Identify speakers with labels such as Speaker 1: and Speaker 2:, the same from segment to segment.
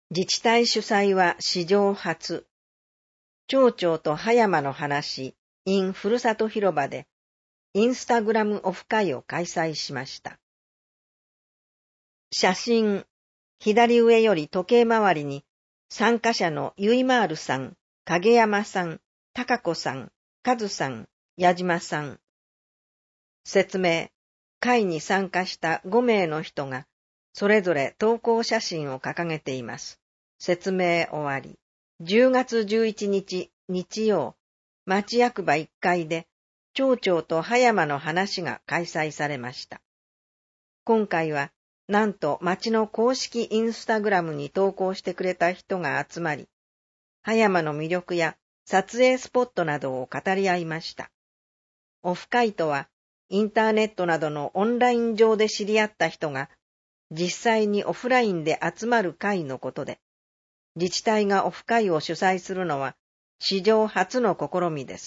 Speaker 1: 自治体主催は史上初、町長と葉山の話 in ふるさと広場でインスタグラムオフ会を開催しました。写真、左上より時計回りに参加者のゆいまーるさん、影山さん、高子さん、かずさん、矢島さん。説明、会に参加した5名の人がそれぞれ投稿写真を掲げています。説明終わり。10月11日日曜、町役場1階で町長と葉山の話が開催されました。今回はなんと町の公式インスタグラムに投稿してくれた人が集まり、葉山の魅力や撮影スポットなどを語り合いました。オフ会とは、インターネットなどのオンライン上で知り合った人が実際にオフラインで集まる会のことで、自治体がオフ会を主催するのは史上初の試みです。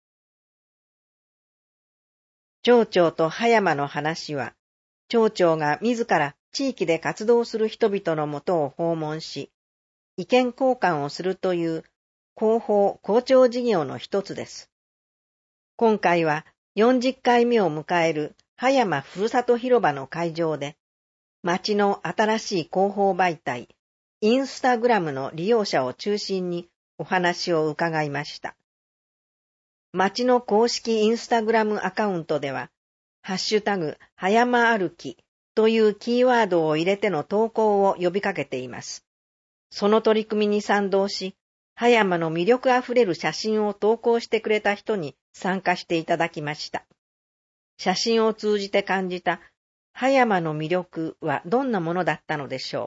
Speaker 1: 町長と葉山の話は、町長が自ら地域で活動する人々のもとを訪問し、意見交換をするという広報広聴事業の一つです。今回は40回目を迎える葉山ふるさと広場の会場で、町の新しい広報媒体、インスタグラムの利用者を中心にお話を伺いました。町の公式インスタグラムアカウントでは、ハッシュタグ葉山歩きというキーワードを入れての投稿を呼びかけています。その取り組みに賛同し、葉山の魅力あふれる写真を投稿してくれた人に参加していただきました。写真を通じて感じた葉山の魅力はどんなものだったのでしょ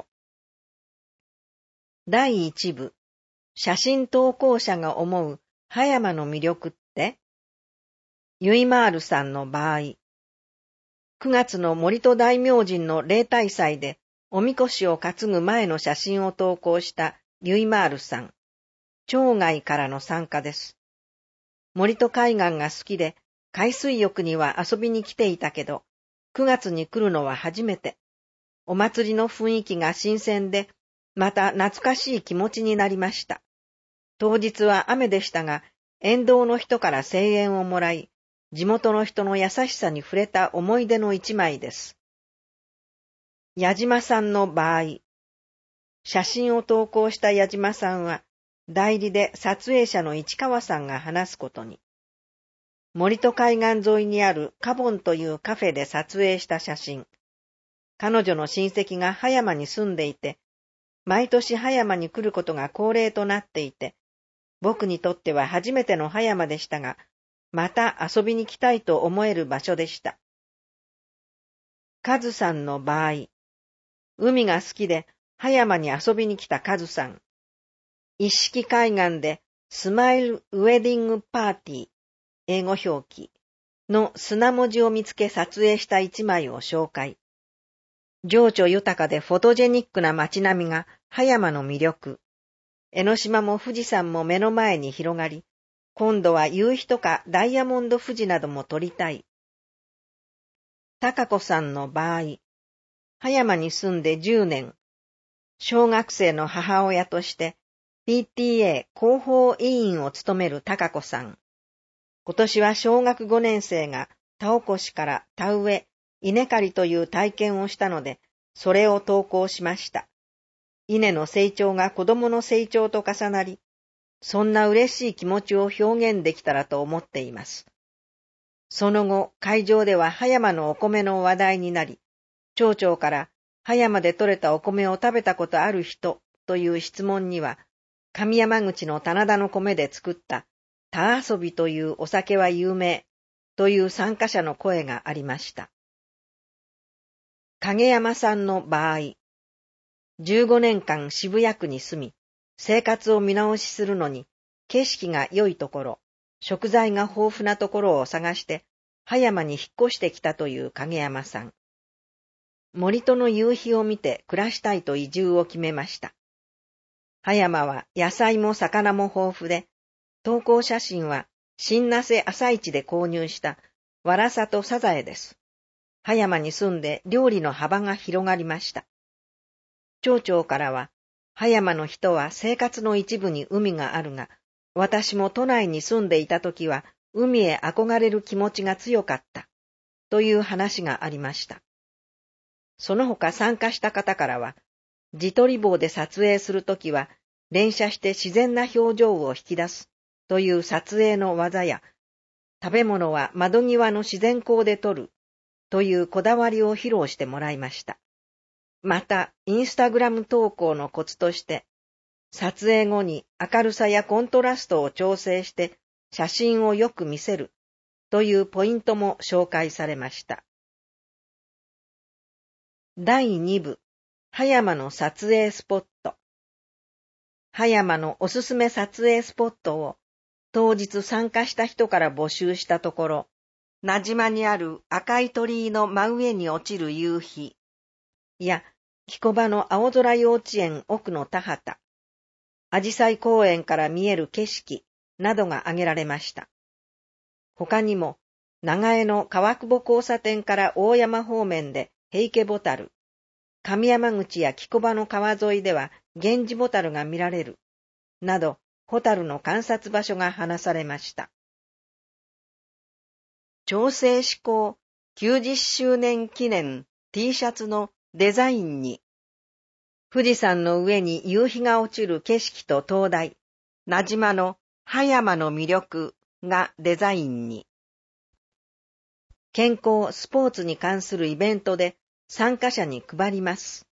Speaker 1: う。第1部、写真投稿者が思う葉山の魅力って？ゆいまーるさんの場合、9月の森戸大明神の例大祭でおみこしを担ぐ前の写真を投稿したゆいまーるさん。町外からの参加です。森戸海岸が好きで海水浴には遊びに来ていたけど、9月に来るのは初めて。お祭りの雰囲気が新鮮で、また懐かしい気持ちになりました。当日は雨でしたが、沿道の人から声援をもらい、地元の人の優しさに触れた思い出の一枚です。矢島さんの場合、写真を投稿した矢島さんは、代理で撮影者の市川さんが話すことに。森戸海岸沿いにあるカボンというカフェで撮影した写真。彼女の親戚が葉山に住んでいて、毎年葉山に来ることが恒例となっていて、僕にとっては初めての葉山でしたが、また遊びに来たいと思える場所でした。カズさんの場合、海が好きで葉山に遊びに来たカズさん。一色海岸でスマイルウェディングパーティー、英語表記の砂文字を見つけ撮影した一枚を紹介。情緒豊かでフォトジェニックな街並みが葉山の魅力。江ノ島も富士山も目の前に広がり、今度は夕日とかダイヤモンド富士なども撮りたい。高子さんの場合、葉山に住んで10年、小学生の母親として PTA 広報委員を務める高子さん。今年は小学5年生が田起こしから田植え、稲刈りという体験をしたので、それを投稿しました。稲の成長が子供の成長と重なり、そんな嬉しい気持ちを表現できたらと思っています。その後、会場では葉山のお米の話題になり、町長から葉山で採れたお米を食べたことある人という質問には、上山口の棚田の米で作った田遊びというお酒は有名という参加者の声がありました。影山さんの場合、15年間渋谷区に住み、生活を見直しするのに、景色が良いところ、食材が豊富なところを探して、葉山に引っ越してきたという影山さん。森との夕日を見て暮らしたいと移住を決めました。葉山は野菜も魚も豊富で、投稿写真は新名瀬朝市で購入したわらさとサザエです。葉山に住んで料理の幅が広がりました。町長からは、 葉山の人は生活の一部に海があるが、私も都内に住んでいたときは海へ憧れる気持ちが強かった、という話がありました。その他参加した方からは、自撮り棒で撮影するときは連写して自然な表情を引き出すという撮影の技や、食べ物は窓際の自然光で撮るというこだわりを披露してもらいました。また、インスタグラム投稿のコツとして、撮影後に明るさやコントラストを調整して写真をよく見せるというポイントも紹介されました。第2部、葉山の撮影スポット。葉山のおすすめ撮影スポットを当日参加した人から募集したところ、名島にある赤い鳥居の真上に落ちる夕日や、木古場の青空幼稚園奥の田畑、紫陽花公園から見える景色などが挙げられました。他にも、長江の川久保交差点から大山方面で平家ボタル、上山口や木古場の川沿いでは源氏ボタルが見られる、など、ホタルの観察場所が話されました。長生志向90周年記念 T シャツのデザインに、富士山の上に夕日が落ちる景色と灯台、名島の葉山の魅力がデザインに、健康・スポーツに関するイベントで参加者に配ります。